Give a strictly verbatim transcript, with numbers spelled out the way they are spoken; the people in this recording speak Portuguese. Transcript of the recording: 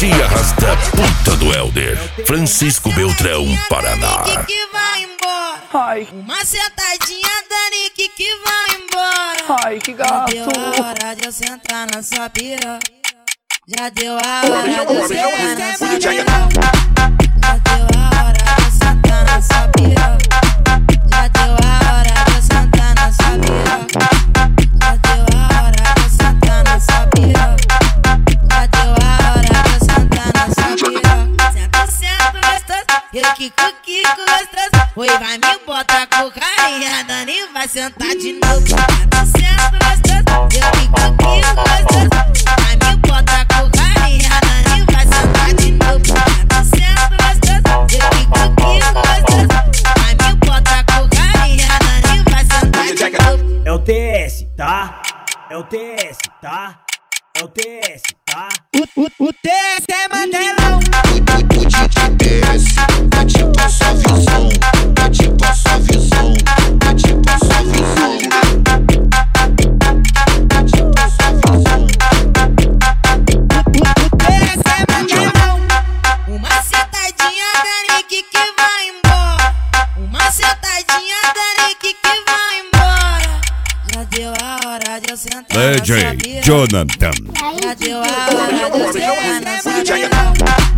Se arrasta puta do Helder. Francisco Beltrão, Paraná. Que vai embora. Ai, Uma sentadinha da Nick que vai embora. ai, que Já gato. deu a hora de eu sentar na sua piroca. Já deu a hora de eu sentar na sua piroca. Já deu a hora de eu sentar na sua piroca. Já deu a hora de eu sentar na sua piroca. Já deu a hora de eu sentar na sua piroca. Já deu a hora de eu sentar na sua piroca. Senta, senta gostoso, eu quico, quico gostoso. Oi, vai me botar com carinha, Dani vai sentar de novo. Senta, senta gostoso, eu quico, quico gostoso. Vai me botar com carinha, Dani vai sentar de novo. Senta, senta gostoso, eu quico, quico gostoso. Vai me botar com carinha, Dani vai sentar de novo. É o T S, tá? É o T S, tá? É o T S, tá? O, o, o T S é Mandelão. O D J T S, eu te passo a visão. Eu te passo a visão. Eu te passo a visão. Eu te passo a visão. O, o T S é Mandelão. Uma sentadinha da Nick que vai embora. Uma sentadinha da Nick que vai embora. Já deu a hora de eu sentar na sua D J piroca. Jonathan. Já deu a hora de eu sentar na sua piroca.